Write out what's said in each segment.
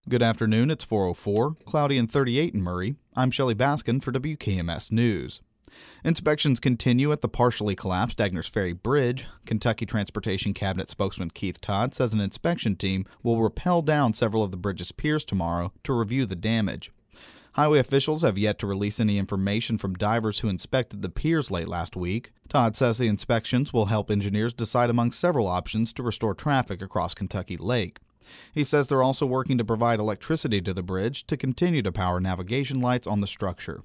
Good afternoon, it's 4:04, cloudy and 38 in Murray. I'm Shelley Baskin for WKMS News. Inspections continue at the partially collapsed Egners Ferry Bridge. Kentucky Transportation Cabinet spokesman Keith Todd says an inspection team will rappel down several of the bridge's piers tomorrow to review the damage. Highway officials have yet to release any information from divers who inspected the piers late last week. Todd says the inspections will help engineers decide among several options to restore traffic across Kentucky Lake. He says they're also working to provide electricity to the bridge to continue to power navigation lights on the structure.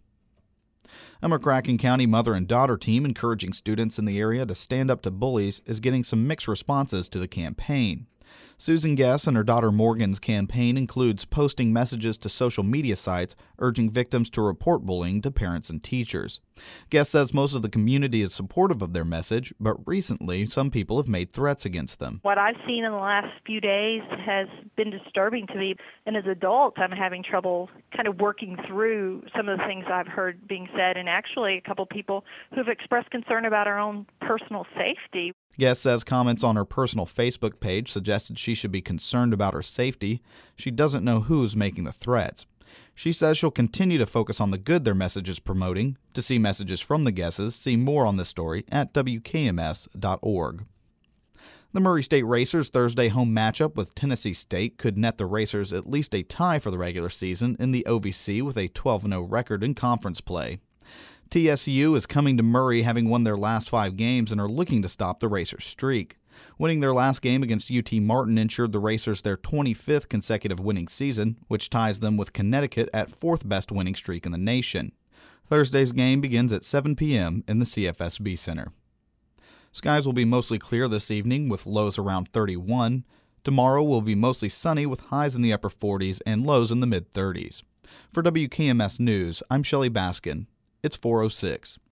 A McCracken County mother and daughter team encouraging students in the area to stand up to bullies is getting some mixed responses to the campaign. Susan Guess and her daughter Morgan's campaign includes posting messages to social media sites urging victims to report bullying to parents and teachers. Guess says most of the community is supportive of their message, but recently some people have made threats against them. What I've seen in the last few days has been disturbing to me, and as adults I'm having trouble kind of working through some of the things I've heard being said, and actually a couple people who've expressed concern about our own personal safety. Guess says comments on her personal Facebook page suggested she should be concerned about her safety. She doesn't know who's making the threats. She says she'll continue to focus on the good their message is promoting. To see messages from the Guesses, see more on this story at WKMS.org. The Murray State Racers' Thursday home matchup with Tennessee State could net the Racers at least a tie for the regular season in the OVC with a 12-0 record in conference play. TSU is coming to Murray having won their last 5 games and are looking to stop the Racers' streak. Winning their last game against UT Martin ensured the Racers their 25th consecutive winning season, which ties them with Connecticut at 4th best winning streak in the nation. Thursday's game begins at 7 p.m. in the CFSB Center. Skies will be mostly clear this evening with lows around 31. Tomorrow will be mostly sunny with highs in the upper 40s and lows in the mid-30s. For WKMS News, I'm Shelley Baskin. It's 4:06.